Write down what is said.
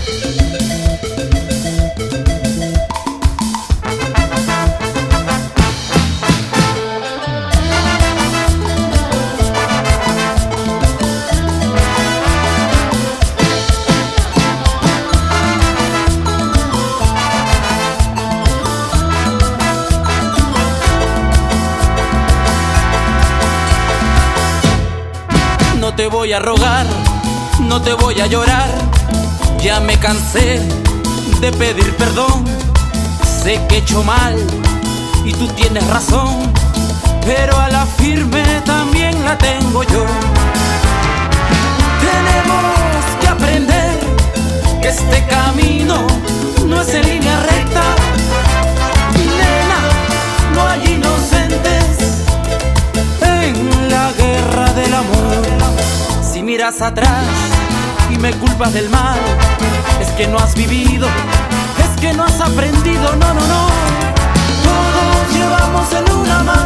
No te voy a rogar, no te voy a llorar. Ya me cansé de pedir perdón. Sé que he hecho mal y tú tienes razón, pero a la firme también la tengo yo. Tenemos que aprender que este camino no es en línea recta. Nena, no hay inocentes en la guerra del amor. Si miras atrás y me culpas del mal, es que no has vivido, es que no has aprendido. No, no, no. Todos llevamos en una mano